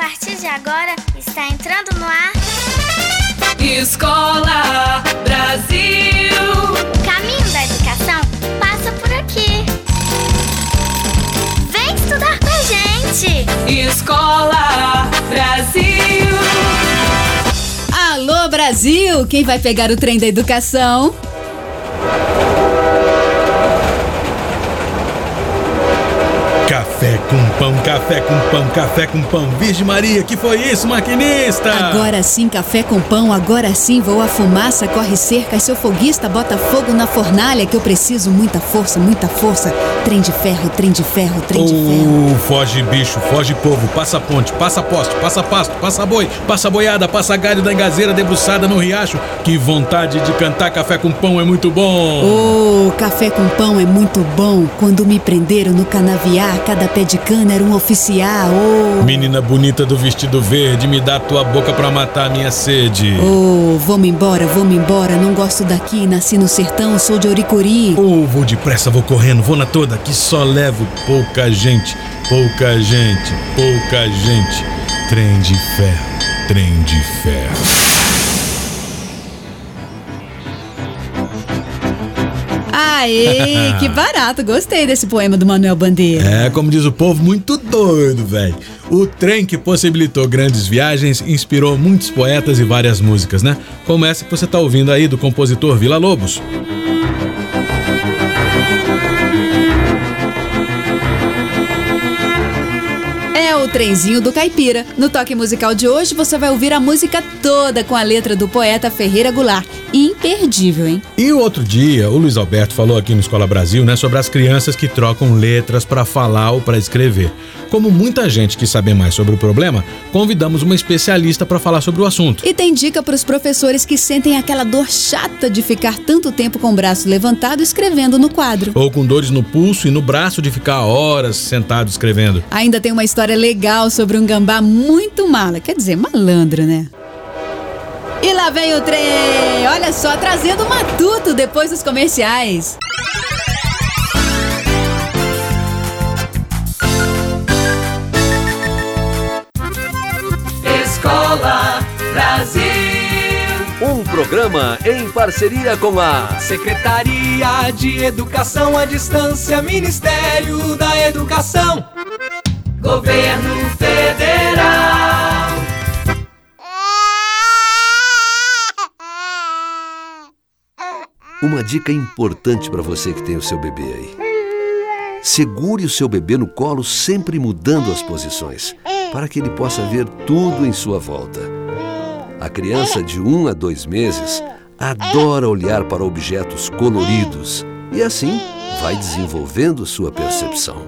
partir de agora, está entrando no ar Escola Brasil. O caminho da educação passa por aqui. Vem estudar com a gente. Escola Brasil. Alô, Brasil! Quem vai pegar o trem da educação? Café com pão, café com pão, café com pão. Virgem Maria, que foi isso, maquinista? Agora sim, café com pão, agora sim voa a fumaça, corre cerca, seu foguista bota fogo na fornalha que eu preciso, muita força, trem de ferro, trem de ferro, trem de ferro. Foge bicho, foge povo, passa ponte, passa poste, passa pasto, passa boi, passa boiada, passa galho da engazeira debruçada no riacho. Que vontade de cantar café com pão, é muito bom. Café com pão é muito bom. Quando me prenderam no canaviar, cada pé de cana era um oficial. Menina bonita do vestido verde, me dá tua boca pra matar a minha sede. Vamos embora, não gosto daqui, nasci no sertão, sou de Oricuri. Vou depressa, vou correndo, vou na toda, que só levo pouca gente. Trem de ferro. Aê, que barato, gostei desse poema do Manuel Bandeira. É, como diz o povo, muito doido, velho. O trem que possibilitou grandes viagens inspirou muitos poetas e várias músicas, né? Como essa que você tá ouvindo aí do compositor Villa-Lobos. É o trenzinho do caipira. No toque musical de hoje você vai ouvir a música toda com a letra do poeta Ferreira Goulart. Imperdível, hein? E o outro dia, o Luiz Alberto falou aqui no Escola Brasil, né, sobre as crianças que trocam letras para falar ou para escrever. Como muita gente quis saber mais sobre o problema, convidamos uma especialista para falar sobre o assunto. E tem dica para os professores que sentem aquela dor chata de ficar tanto tempo com o braço levantado escrevendo no quadro. Ou com dores no pulso e no braço de ficar horas sentado escrevendo. Ainda tem uma história legal sobre um gambá muito mala, quer dizer, malandro, né? E lá vem o trem, olha só, trazendo o Matuto depois dos comerciais. Escola Brasil. Um programa em parceria com a Secretaria de Educação à Distância, Ministério da Educação, Governo Federal. Uma dica importante para você que tem o seu bebê aí. Segure o seu bebê no colo, sempre mudando as posições, para que ele possa ver tudo em sua volta. A criança de 1 a 2 meses adora olhar para objetos coloridos e assim vai desenvolvendo sua percepção.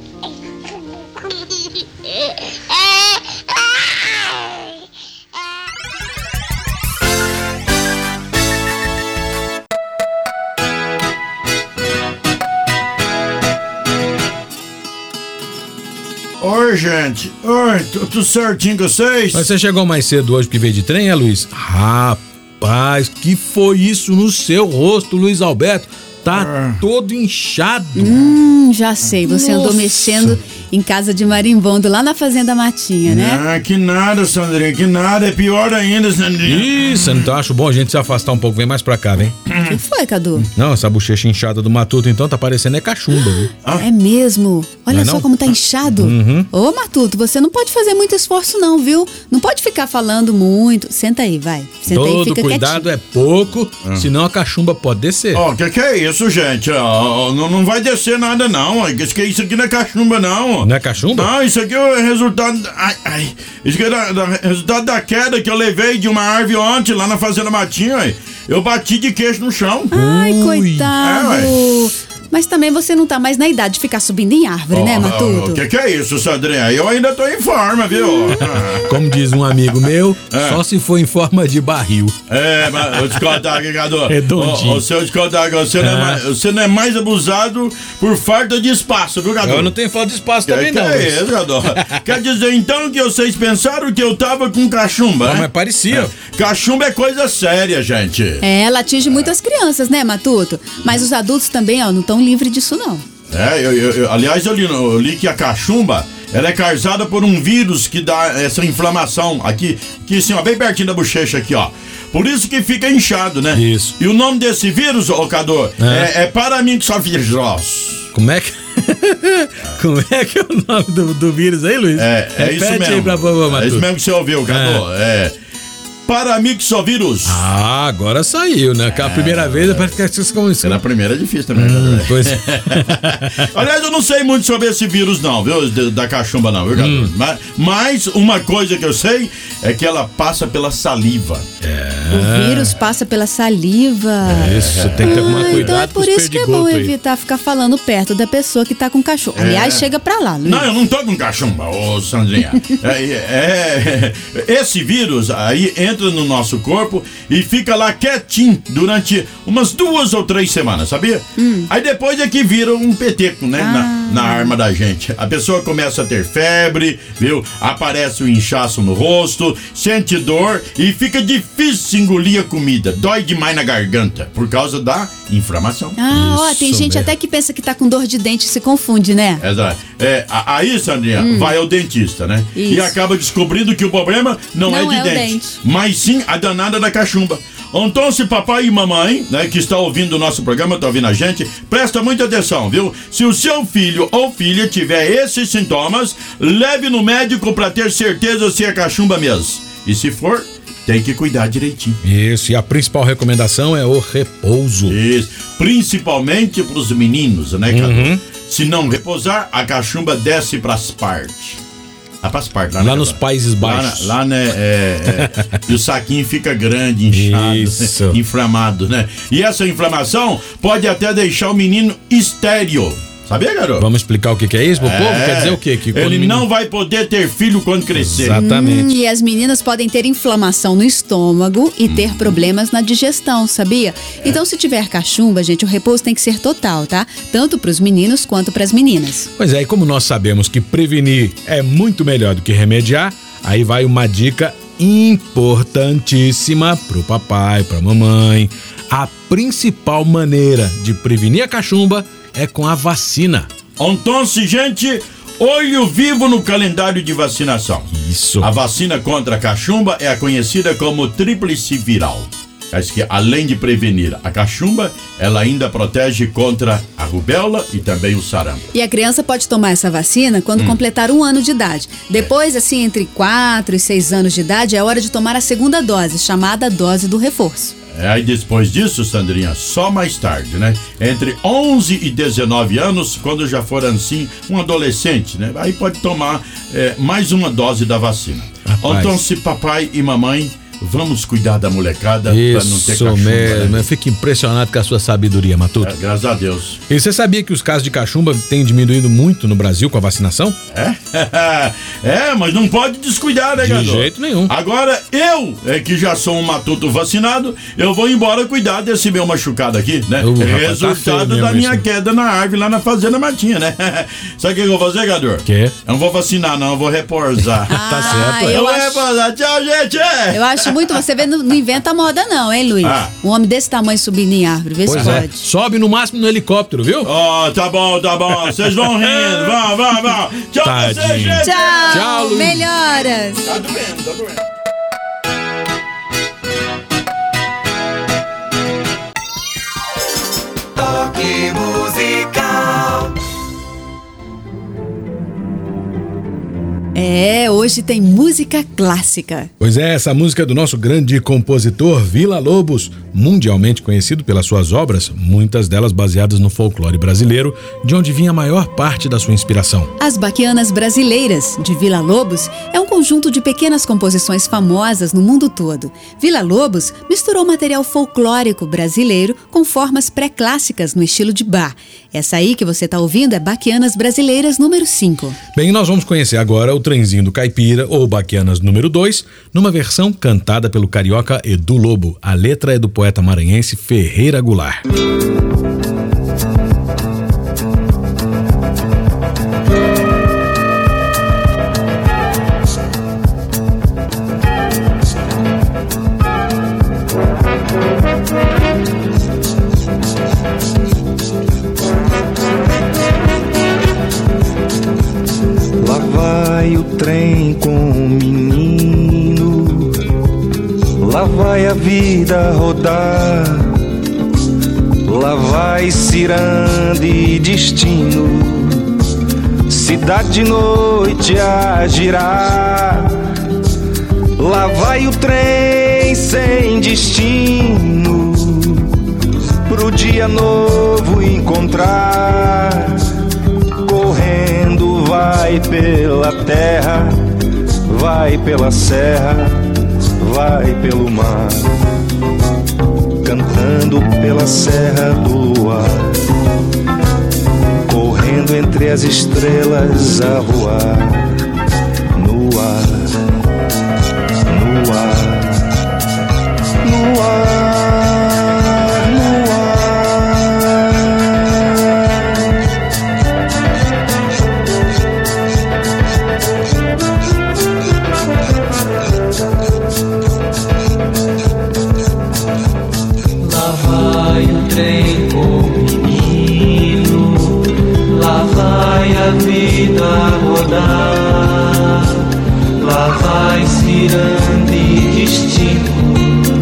Oi, gente. Oi, tudo certinho com vocês? Mas você chegou mais cedo hoje porque veio de trem, Luiz? Rapaz, que foi isso no seu rosto, Luiz Alberto? Tá todo inchado. Já sei, você andou mexendo em casa de marimbondo lá na Fazenda Matinha, né? Que nada, Sandrinha, que nada. É pior ainda, Sandrinha. Isso, então acho bom a gente se afastar um pouco. Vem mais pra cá, vem. O que foi, Cadu? Não, essa bochecha inchada do Matuto, então, tá parecendo cachumba, viu? É mesmo? Olha só como tá inchado. Ô, Matuto, você não pode fazer muito esforço não, viu? Não pode ficar falando muito. Senta aí, vai. Senta aí, Todo fica cuidado quietinho. É pouco, senão a cachumba pode descer. Que é isso, gente? Não vai descer nada, não. Isso aqui não é cachumba, não. Não é cachumba? Não, isso aqui é o resultado... Isso aqui é resultado da queda que eu levei de uma árvore ontem lá na Fazenda Matinha. Eu bati de queixo no chão. Ai, coitado. Mas também você não tá mais na idade de ficar subindo em árvore, né, Matuto? O que é isso, Sandrinha? Eu ainda tô em forma, viu? Como diz um amigo meu, só se for em forma de barril. Mas eu te contar aqui, Cadu. Redondinho. Se eu te contar que você não é mais abusado por falta de espaço, viu, Cadu? Eu não tenho falta de espaço também, não. Que é isso, Cadu? Quer dizer, então, que vocês pensaram que eu tava com cachumba, né? Mas parecia. Cachumba é coisa séria, gente. Ela atinge muitas crianças, né, Matuto? Mas os adultos também, não estão livres disso, não. Aliás, eu li que a cachumba ela é causada por um vírus que dá essa inflamação aqui assim, ó, bem pertinho da bochecha aqui, ó. Por isso que fica inchado, né? Isso. E o nome desse vírus, ô Cador, é paramyxovírus. Como é que... Como é que é o nome do vírus aí, Luiz? É isso mesmo. Aí pra vovô, Matuto. É isso mesmo que você ouviu, Cador. Paramyxovírus. Ah, agora saiu, né? A primeira vez parece que vocês como isso. Na primeira é difícil também, Pois Aliás, eu não sei muito sobre esse vírus, não, viu? Da cachumba, não, viu, Cador? Mas uma coisa que eu sei é que ela passa pela saliva. O vírus passa pela saliva. Isso, tem que ter mais cuidado então é com por os isso que é bom perdigotos aí. evitar ficar falando perto da pessoa que tá com cachorro. Aliás, chega pra lá, Luiz. Não, eu não tô com cachumba, ô Sandrinha. Esse vírus aí entra no nosso corpo e fica lá quietinho durante umas 2 ou 3 semanas, sabia? Aí depois é que vira um peteco, né? Na arma da gente. A pessoa começa a ter febre, viu? Aparece um inchaço no rosto, sente dor e fica difícil engolir a comida. Dói demais na garganta por causa da inflamação. Tem Isso gente mesmo. até que pensa que tá com dor de dente e se confunde, né? Exato. Aí, Sandrinha, vai ao dentista, né? Isso. E acaba descobrindo que o problema não é de o dente, dente. mas sim a danada da cachumba. Então, se papai e mamãe, né, que está ouvindo o nosso programa, tá ouvindo a gente, presta muita atenção, viu? Se o seu filho ou filha tiver esses sintomas, leve no médico para ter certeza se é cachumba mesmo. E se for, tem que cuidar direitinho. Isso, e a principal recomendação é o repouso. Isso, principalmente pros meninos, né, cara? Se não repousar, a cachumba desce pras partes. Pras partes, Lá nos Países Baixos. Lá, né, e o saquinho fica grande, inchado, Isso. inflamado, né? E essa inflamação pode até deixar o menino estéril. Sabia, garoto? Vamos explicar o que é isso pro povo? Quer dizer o quê? Que quando Ele o menino- não vai poder ter filho quando crescer. Exatamente. E as meninas podem ter inflamação no estômago e ter problemas na digestão, sabia? Então, se tiver cachumba, gente, o repouso tem que ser total, tá? Tanto pros meninos quanto pras meninas. Pois é, e como nós sabemos que prevenir é muito melhor do que remediar, aí vai uma dica importantíssima pro papai, pra mamãe. A principal maneira de prevenir a cachumba é com a vacina. Então, gente, olho vivo no calendário de vacinação. Isso. A vacina contra a cachumba é a conhecida como tríplice viral. Mas que além de prevenir a cachumba, ela ainda protege contra a rubéola e também o sarampo. E a criança pode tomar essa vacina quando completar 1 ano de idade. Depois, assim, entre 4 e 6 anos de idade, é hora de tomar a segunda dose, chamada dose do reforço. Aí depois disso, Sandrinha, só mais tarde, né? Entre 11 e 19 anos, quando já for assim, um adolescente, né? Aí pode tomar mais uma dose da vacina. Rapaz. Então, se papai e mamãe, vamos cuidar da molecada pra não ter Isso cachumba, mesmo, né? eu fico impressionado com a sua sabedoria, Matuto. Graças a Deus. E você sabia que os casos de cachumba têm diminuído muito no Brasil com a vacinação? Mas não pode descuidar, né, De Gador? jeito nenhum. Agora, eu, que já sou um matuto vacinado, eu vou embora cuidar desse meu machucado aqui, né? Rapaz, tá Resultado feio da mesmo minha isso. queda na árvore lá na Fazenda Matinha, né? Sabe o que eu vou fazer, Gador? Quê? Eu não vou vacinar, não, eu vou repousar. Tá certo, eu vou acho- repousar. Tchau, gente! Eu acho muito. Você vê, não inventa moda, não, hein, Luiz? Um homem desse tamanho subindo em árvore, vê se Pois é. pode. Sobe no máximo no helicóptero, viu? Ó, tá bom. Vocês vão rindo. Vão. Tchau, Tadinho. vocês, gente! Tchau, Luiz. melhoras. Tá doendo. Toque musical. Hoje tem música clássica. Pois é, essa música é do nosso grande compositor Vila Lobos, mundialmente conhecido pelas suas obras, muitas delas baseadas no folclore brasileiro, de onde vinha a maior parte da sua inspiração. As Baquianas Brasileiras, de Vila Lobos, é um conjunto de pequenas composições famosas no mundo todo. Vila Lobos misturou material folclórico brasileiro com formas pré-clássicas no estilo de bar. Essa aí que você está ouvindo é Baquianas Brasileiras número 5. Bem, nós vamos conhecer agora o Trenzinho do Caipira, ou Baquianas número 2, numa versão cantada pelo carioca Edu Lobo. A letra é do poeta maranhense Ferreira Goulart. Lá vai com um menino, lá vai a vida rodar, lá vai ciranda e destino, cidade de noite a girar, lá vai o trem sem destino, pro dia novo encontrar. Correndo vai pela terra, vai pela serra, vai pelo mar, cantando pela serra do luar, correndo entre as estrelas a voar, no ar, no ar, no ar. Trem com o menino, lá vai a vida rodar, lá vai ciranda e destino,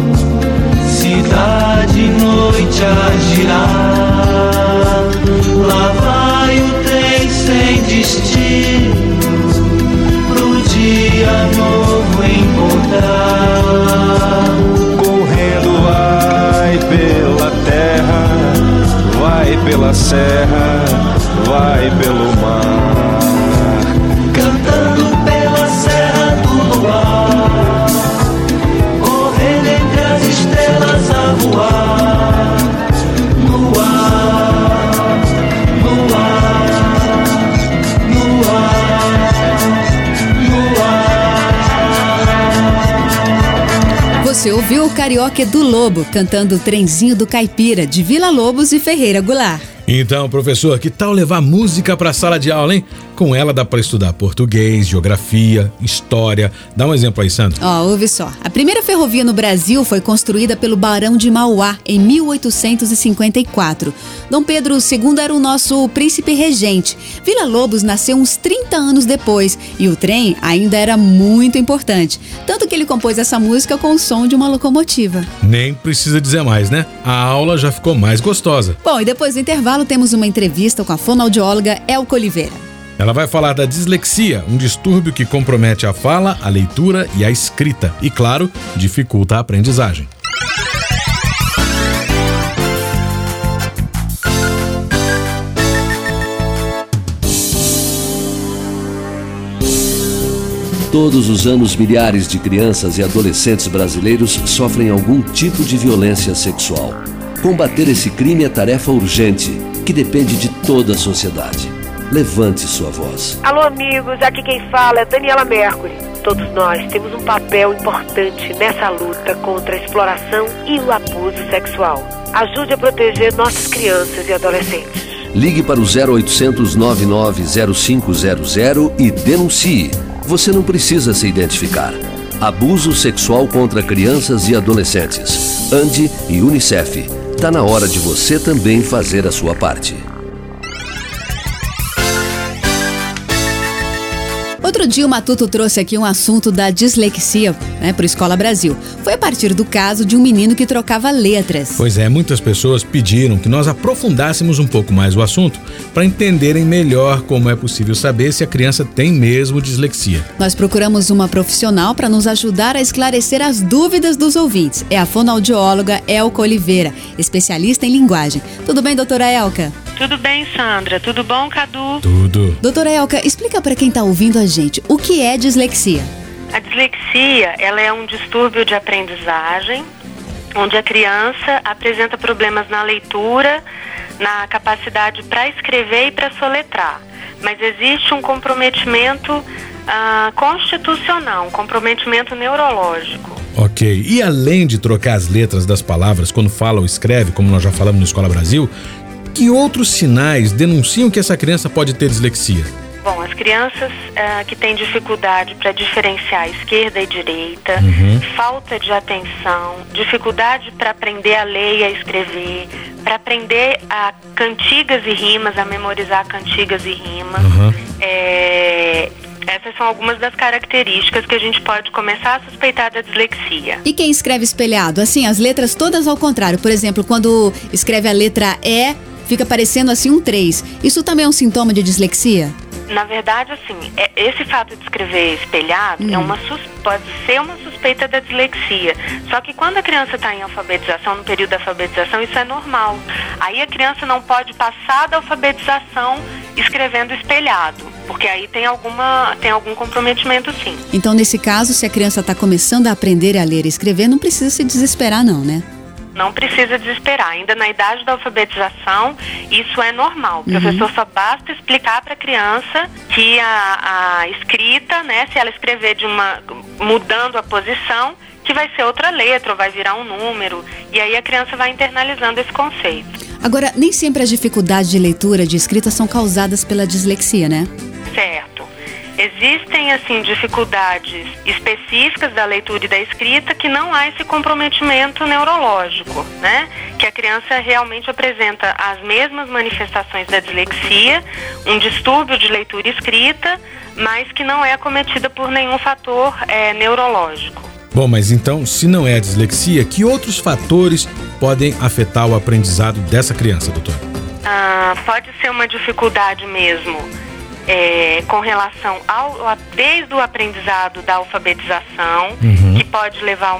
cidade noite a girar, lá vai o trem sem destino, pro dia novo encontrar. Correndo vai pela terra, vai pela serra, vai pelo mar, cantando pela serra do luar, correndo entre as estrelas a voar, no ar, no ar, no ar, no ar. Você ouviu o Carioca do Lobo cantando o Trenzinho do Caipira, de Vila Lobos e Ferreira Goulart. Então, professor, que tal levar música para a sala de aula, hein? Com ela dá para estudar português, geografia, história. Dá um exemplo aí, Sandra. Ouve só. A primeira ferrovia no Brasil foi construída pelo Barão de Mauá em 1854. Dom Pedro II era o nosso príncipe regente. Vila Lobos nasceu uns 30 anos depois e o trem ainda era muito importante. Tanto que ele compôs essa música com o som de uma locomotiva. Nem precisa dizer mais, né? A aula já ficou mais gostosa. Bom, e depois do intervalo temos uma entrevista com a fonoaudióloga Elka Oliveira. Ela vai falar da dislexia, um distúrbio que compromete a fala, a leitura e a escrita. E, claro, dificulta a aprendizagem. Todos os anos, milhares de crianças e adolescentes brasileiros sofrem algum tipo de violência sexual. Combater esse crime é tarefa urgente, que depende de toda a sociedade. Levante sua voz. Alô, amigos, aqui quem fala é Daniela Mercury. Todos nós temos um papel importante nessa luta contra a exploração e o abuso sexual. Ajude a proteger nossas crianças e adolescentes. Ligue para o 0800 990500 e denuncie. Você não precisa se identificar. Abuso sexual contra crianças e adolescentes. ANDI e UNICEF. Tá na hora de você também fazer a sua parte. Outro dia o Matuto trouxe aqui um assunto da dislexia, para o Escola Brasil. Foi a partir do caso de um menino que trocava letras. Pois é, muitas pessoas pediram que nós aprofundássemos um pouco mais o assunto para entenderem melhor como é possível saber se a criança tem mesmo dislexia. Nós procuramos uma profissional para nos ajudar a esclarecer as dúvidas dos ouvintes. É a fonoaudióloga Elka Oliveira, especialista em linguagem. Tudo bem, doutora Elka? Tudo bem, Sandra. Tudo bom, Cadu? Tudo. Doutora Elka, explica para quem está ouvindo a gente o que é dislexia. A dislexia, ela é um distúrbio de aprendizagem, onde a criança apresenta problemas na leitura, na capacidade para escrever e para soletrar. Mas existe um comprometimento constitucional, um comprometimento neurológico. Ok. E além de trocar as letras das palavras quando fala ou escreve, como nós já falamos no Escola Brasil, que outros sinais denunciam que essa criança pode ter dislexia? Bom, as crianças que têm dificuldade para diferenciar esquerda e direita, falta de atenção, dificuldade para aprender a ler e a escrever, para aprender a cantigas e rimas, a memorizar cantigas e rimas, Essas são algumas das características que a gente pode começar a suspeitar da dislexia. E quem escreve espelhado? Assim, as letras todas ao contrário. Por exemplo, quando escreve a letra E, fica parecendo assim um 3. Isso também é um sintoma de dislexia? Na verdade, assim, esse fato de escrever espelhado pode ser uma suspeita da dislexia. Só que quando a criança está em alfabetização, no período da alfabetização, isso é normal. Aí a criança não pode passar da alfabetização escrevendo espelhado, porque aí tem algum comprometimento, sim. Então, nesse caso, se a criança está começando a aprender a ler e escrever, não precisa se desesperar não, né? Não precisa desesperar. Ainda na idade da alfabetização, isso é normal. O professor só basta explicar para a criança que a escrita, né, se ela escrever mudando a posição, que vai ser outra letra, ou vai virar um número. E aí a criança vai internalizando esse conceito. Agora, nem sempre as dificuldades de leitura, de escrita, são causadas pela dislexia, né? Certo. Existem, assim, dificuldades específicas da leitura e da escrita que não há esse comprometimento neurológico, né? Que a criança realmente apresenta as mesmas manifestações da dislexia, um distúrbio de leitura e escrita, mas que não é acometida por nenhum fator neurológico. Bom, mas então, se não é a dislexia, que outros fatores podem afetar o aprendizado dessa criança, doutora? Pode ser uma dificuldade mesmo. Com relação desde o aprendizado da alfabetização, que pode levar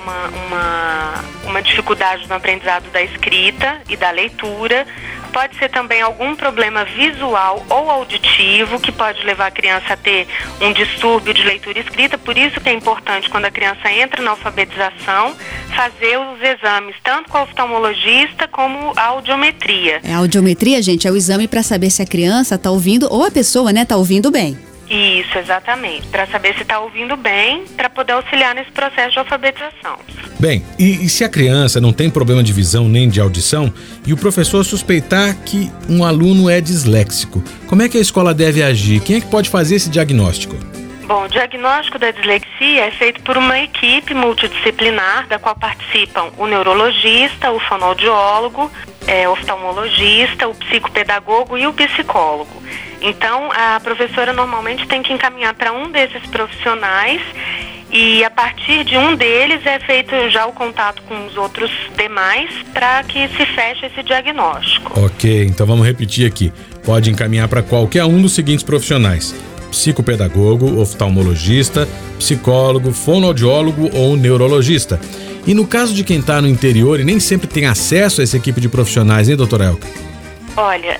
uma dificuldade no aprendizado da escrita e da leitura. Pode ser também algum problema visual ou auditivo que pode levar a criança a ter um distúrbio de leitura e escrita. Por isso que é importante, quando a criança entra na alfabetização, fazer os exames tanto com o oftalmologista como a audiometria. A audiometria, gente, é o exame para saber se a criança está ouvindo, ou a pessoa, né, está ouvindo bem. Isso, exatamente. Para saber se está ouvindo bem, para poder auxiliar nesse processo de alfabetização. Bem, e se a criança não tem problema de visão nem de audição e o professor suspeitar que um aluno é disléxico, como é que a escola deve agir? Quem é que pode fazer esse diagnóstico? Bom, o diagnóstico da dislexia é feito por uma equipe multidisciplinar, da qual participam o neurologista, o fonoaudiólogo, o oftalmologista, o psicopedagogo e o psicólogo. Então, a professora normalmente tem que encaminhar para um desses profissionais e a partir de um deles é feito já o contato com os outros demais para que se feche esse diagnóstico. Ok, então vamos repetir aqui. Pode encaminhar para qualquer um dos seguintes profissionais: psicopedagogo, oftalmologista, psicólogo, fonoaudiólogo ou neurologista. E no caso de quem está no interior e nem sempre tem acesso a essa equipe de profissionais, hein, doutora Elka? Olha,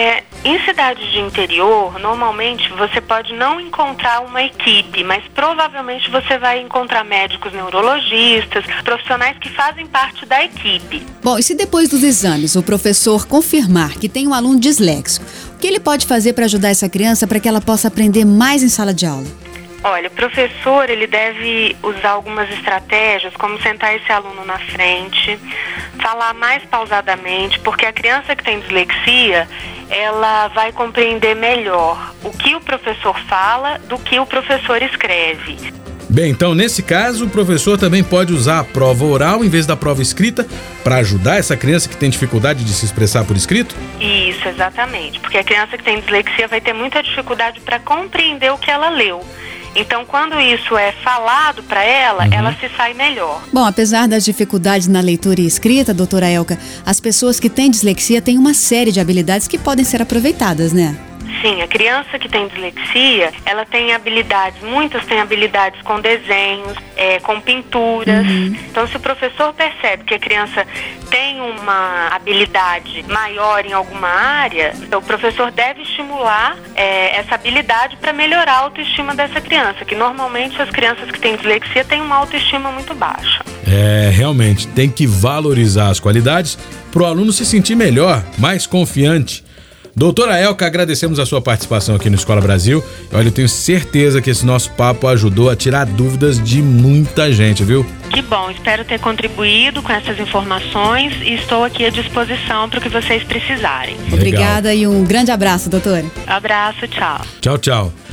em cidades de interior, normalmente você pode não encontrar uma equipe, mas provavelmente você vai encontrar médicos neurologistas, profissionais que fazem parte da equipe. Bom, e se depois dos exames o professor confirmar que tem um aluno disléxico, o que ele pode fazer para ajudar essa criança para que ela possa aprender mais em sala de aula? Olha, o professor, ele deve usar algumas estratégias, como sentar esse aluno na frente, falar mais pausadamente, porque a criança que tem dislexia, ela vai compreender melhor o que o professor fala do que o professor escreve. Bem, então nesse caso o professor também pode usar a prova oral em vez da prova escrita para ajudar essa criança que tem dificuldade de se expressar por escrito? Isso, exatamente, porque a criança que tem dislexia vai ter muita dificuldade para compreender o que ela leu. Então, quando isso é falado para ela, ela se sai melhor. Bom, apesar das dificuldades na leitura e escrita, doutora Elka, as pessoas que têm dislexia têm uma série de habilidades que podem ser aproveitadas, né? Sim, a criança que tem dislexia, ela tem habilidades, muitas têm habilidades com desenhos, com pinturas. Então, se o professor percebe que a criança tem uma habilidade maior em alguma área, então, o professor deve estimular essa habilidade para melhorar a autoestima dessa criança, que normalmente as crianças que têm dislexia têm uma autoestima muito baixa. Realmente, tem que valorizar as qualidades para o aluno se sentir melhor, mais confiante. Doutora Elka, agradecemos a sua participação aqui no Escola Brasil. Olha, eu tenho certeza que esse nosso papo ajudou a tirar dúvidas de muita gente, viu? Que bom, espero ter contribuído com essas informações e estou aqui à disposição para o que vocês precisarem. Obrigada e um grande abraço, doutora. Abraço, tchau. Tchau, tchau.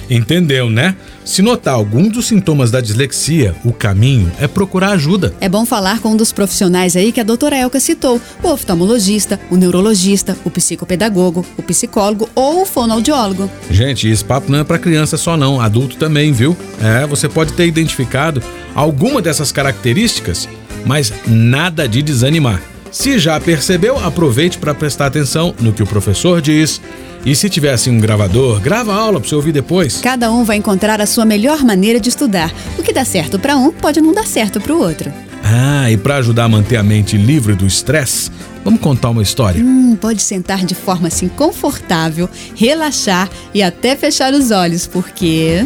Entendeu, né? Se notar algum dos sintomas da dislexia, o caminho é procurar ajuda. É bom falar com um dos profissionais aí que a doutora Elka citou, o oftalmologista, o neurologista, o psicopedagogo, o psicólogo ou o fonoaudiólogo. Gente, esse papo não é pra criança só não, adulto também, viu? Você pode ter identificado alguma dessas características, mas nada de desanimar. Se já percebeu, aproveite para prestar atenção no que o professor diz. E se tiver assim um gravador, grava a aula para você ouvir depois. Cada um vai encontrar a sua melhor maneira de estudar. O que dá certo para um pode não dar certo para o outro. E para ajudar a manter a mente livre do estresse, vamos contar uma história? Pode sentar de forma assim confortável, relaxar e até fechar os olhos, porque...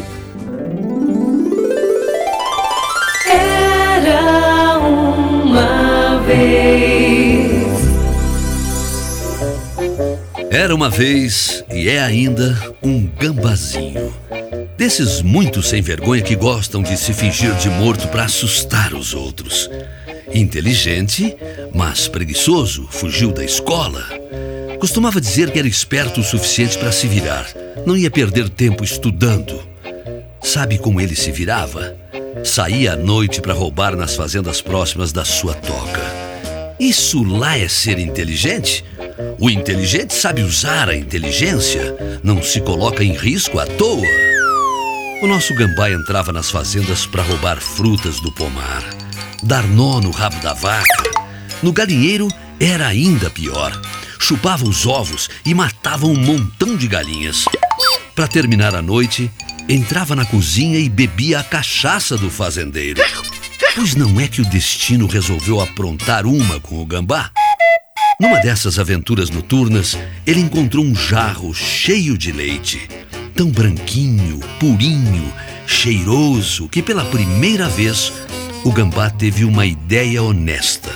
Era uma vez. Era uma vez, e é ainda, um gambazinho. Desses muitos sem vergonha que gostam de se fingir de morto para assustar os outros. Inteligente, mas preguiçoso, fugiu da escola. Costumava dizer que era esperto o suficiente para se virar. Não ia perder tempo estudando. Sabe como ele se virava? Saía à noite para roubar nas fazendas próximas da sua toca. Isso lá é ser inteligente? O inteligente sabe usar a inteligência, não se coloca em risco à toa. O nosso gambá entrava nas fazendas para roubar frutas do pomar, dar nó no rabo da vaca. No galinheiro era ainda pior. Chupava os ovos e matava um montão de galinhas. Para terminar a noite, entrava na cozinha e bebia a cachaça do fazendeiro. Pois não é que o destino resolveu aprontar uma com o gambá? Numa dessas aventuras noturnas, ele encontrou um jarro cheio de leite, tão branquinho, purinho, cheiroso, que pela primeira vez o gambá teve uma ideia honesta.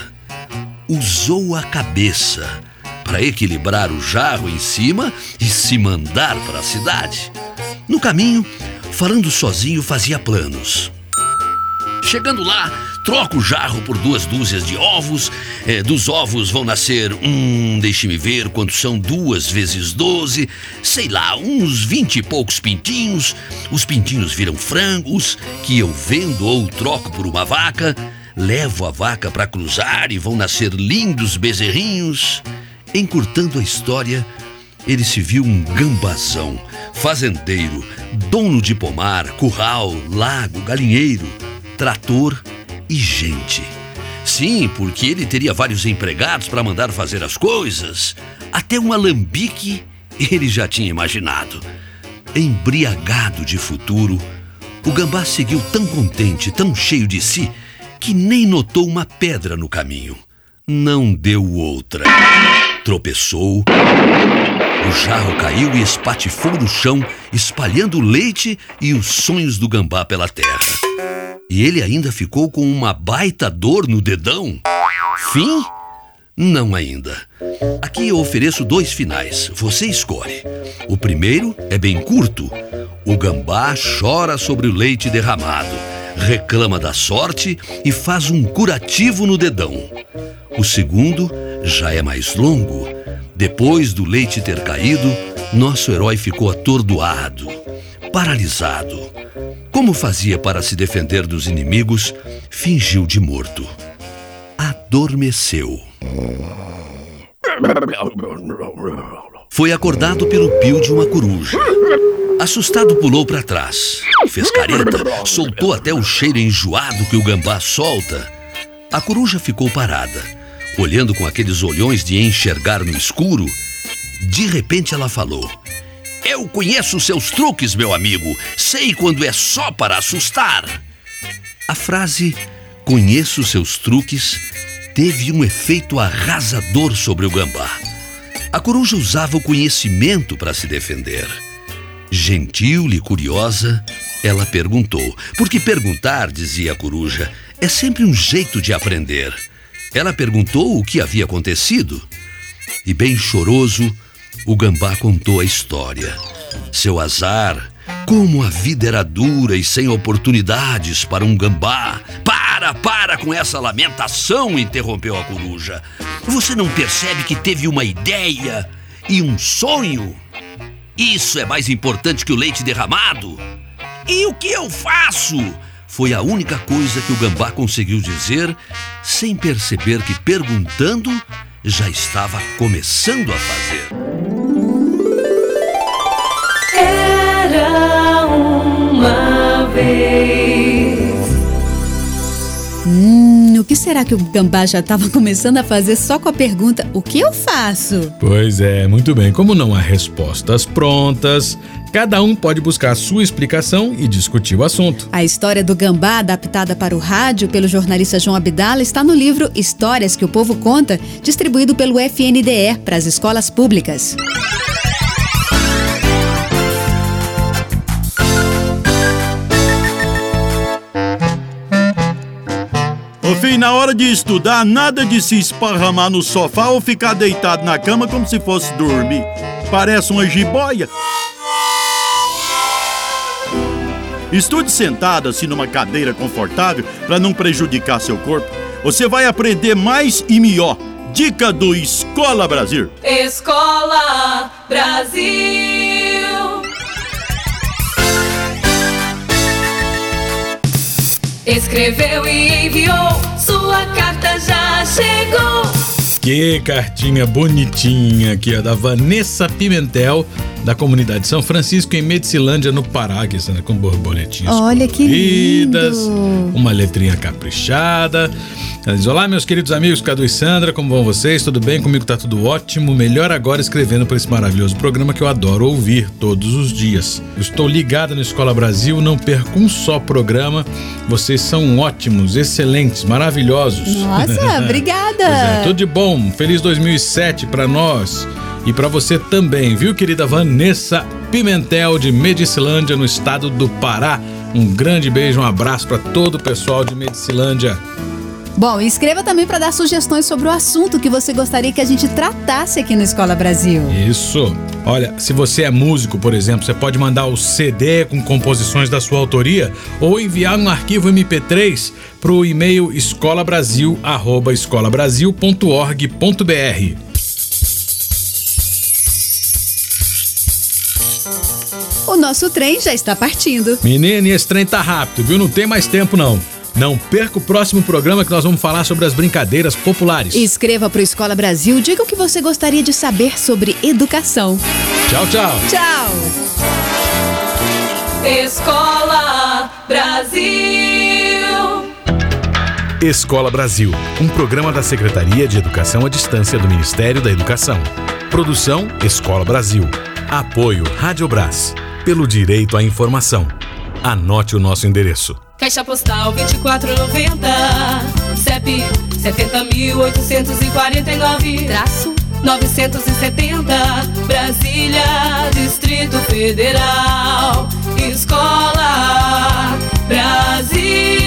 Usou a cabeça para equilibrar o jarro em cima e se mandar para a cidade. No caminho, falando sozinho, fazia planos. Chegando lá, troca o jarro por 2 dúzias de ovos. Dos ovos vão nascer, deixe-me ver quantos são 2 vezes 12, sei lá, uns 20 e poucos pintinhos. Os pintinhos viram frangos, que eu vendo ou troco por uma vaca. Levo a vaca para cruzar e vão nascer lindos bezerrinhos. Encurtando a história, ele se viu um gambazão, fazendeiro, dono de pomar, curral, lago, galinheiro, trator e gente. Sim, porque ele teria vários empregados para mandar fazer as coisas. Até um alambique ele já tinha imaginado. Embriagado de futuro, o gambá seguiu tão contente, tão cheio de si, que nem notou uma pedra no caminho. Não deu outra. Tropeçou, o jarro caiu e espatifou no chão, espalhando o leite e os sonhos do gambá pela terra. E ele ainda ficou com uma baita dor no dedão. Fim? Não ainda. Aqui eu ofereço 2 finais, você escolhe. O primeiro é bem curto. O gambá chora sobre o leite derramado, reclama da sorte e faz um curativo no dedão. O segundo já é mais longo. Depois do leite ter caído, nosso herói ficou atordoado, paralisado. Como fazia para se defender dos inimigos, fingiu de morto. Adormeceu. Foi acordado pelo pio de uma coruja. Assustado, pulou para trás. Fez careta, soltou até o cheiro enjoado que o gambá solta. A coruja ficou parada, olhando com aqueles olhões de enxergar no escuro. De repente ela falou: "Eu conheço seus truques, meu amigo. Sei quando é só para assustar." A frase "conheço seus truques" teve um efeito arrasador sobre o gambá. A coruja usava o conhecimento para se defender. Gentil e curiosa, ela perguntou. Porque perguntar, dizia a coruja, é sempre um jeito de aprender. Ela perguntou o que havia acontecido. E bem choroso, o gambá contou a história. Seu azar, como a vida era dura e sem oportunidades para um gambá. Para com essa lamentação, interrompeu a coruja. Você não percebe que teve uma ideia e um sonho? Isso é mais importante que o leite derramado. E o que eu faço? Foi a única coisa que o Gambá conseguiu dizer, sem perceber que, perguntando, já estava começando a fazer. Era uma vez. O que será que o Gambá já estava começando a fazer só com a pergunta: o que eu faço? Pois é, muito bem. Como não há respostas prontas, cada um pode buscar a sua explicação e discutir o assunto. A história do Gambá, adaptada para o rádio pelo jornalista João Abdala, está no livro Histórias que o Povo Conta, distribuído pelo FNDE para as escolas públicas. Ô filho, na hora de estudar, nada de se esparramar no sofá ou ficar deitado na cama como se fosse dormir. Parece uma jiboia. Estude sentado assim numa cadeira confortável para não prejudicar seu corpo. Você vai aprender mais e melhor. Dica do Escola Brasil. Escola Brasil. Escreveu e enviou, sua carta já chegou. Que cartinha bonitinha aqui, ó, da Vanessa Pimentel, da comunidade São Francisco, em Medicilândia, no Pará, que está com borboletinhas. Olha que lindo! Uma letrinha caprichada. Ela diz: olá, meus queridos amigos Cadu e Sandra, como vão vocês? Tudo bem? Comigo tá tudo ótimo. Melhor agora escrevendo por esse maravilhoso programa que eu adoro ouvir todos os dias. Eu estou ligada no Escola Brasil, não perco um só programa. Vocês são ótimos, excelentes, maravilhosos. Nossa, obrigada! Pois é, tudo de bom. Feliz 2007 pra nós. E pra você também, viu, querida Vanessa Pimentel, de Medicilândia, no estado do Pará. Um grande beijo, um abraço pra todo o pessoal de Medicilândia. Bom, e escreva também para dar sugestões sobre o assunto que você gostaria que a gente tratasse aqui no Escola Brasil. Isso. Olha, se você é músico, por exemplo, você pode mandar o CD com composições da sua autoria ou enviar um arquivo MP3 para o e-mail escolabrasil@escolabrasil.org.br. O nosso trem já está partindo. Menino, esse trem tá rápido, viu? Não tem mais tempo, não. Não perca o próximo programa que nós vamos falar sobre as brincadeiras populares. Escreva para o Escola Brasil, diga o que você gostaria de saber sobre educação. Tchau, tchau. Tchau. Escola Brasil. Escola Brasil, um programa da Secretaria de Educação à Distância do Ministério da Educação. Produção Escola Brasil. Apoio Rádio Brás. Pelo direito à informação. Anote o nosso endereço. Caixa Postal 2490, CEP 70.849-970, Brasília, Distrito Federal. Escola Brasil.